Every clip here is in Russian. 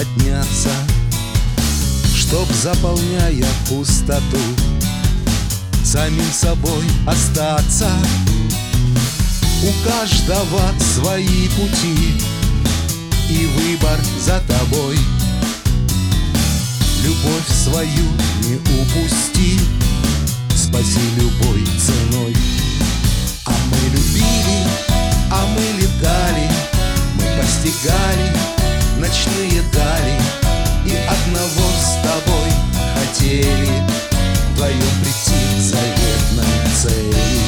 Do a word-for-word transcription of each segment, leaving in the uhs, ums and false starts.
подняться, чтоб, заполняя пустоту, самим собой остаться. У каждого свои пути, и выбор за тобой. Любовь свою не упусти, спаси любой ценой. А мы любили, а мы летали, мы постигали ночные дали, и одного с тобой хотели вдвоем прийти к заветной цели.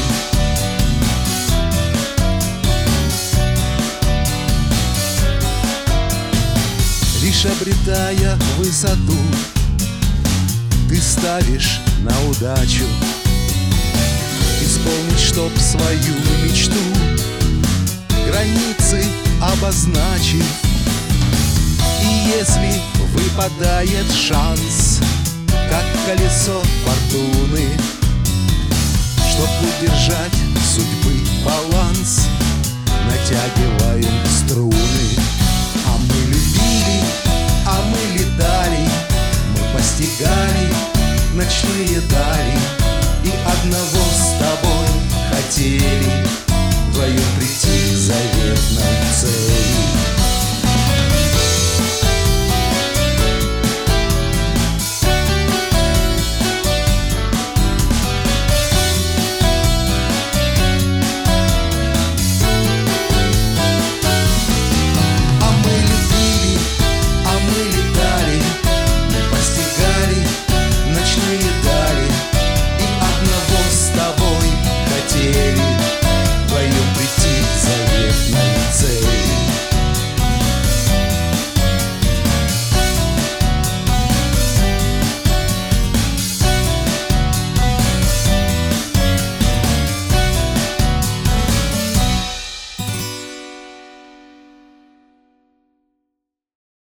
Лишь обретая высоту, ты ставишь на удачу исполнить, чтоб свою мечту, границы обозначив. И если выпадает шанс, как колесо фортуны, чтоб удержать судьбы баланс, натягивая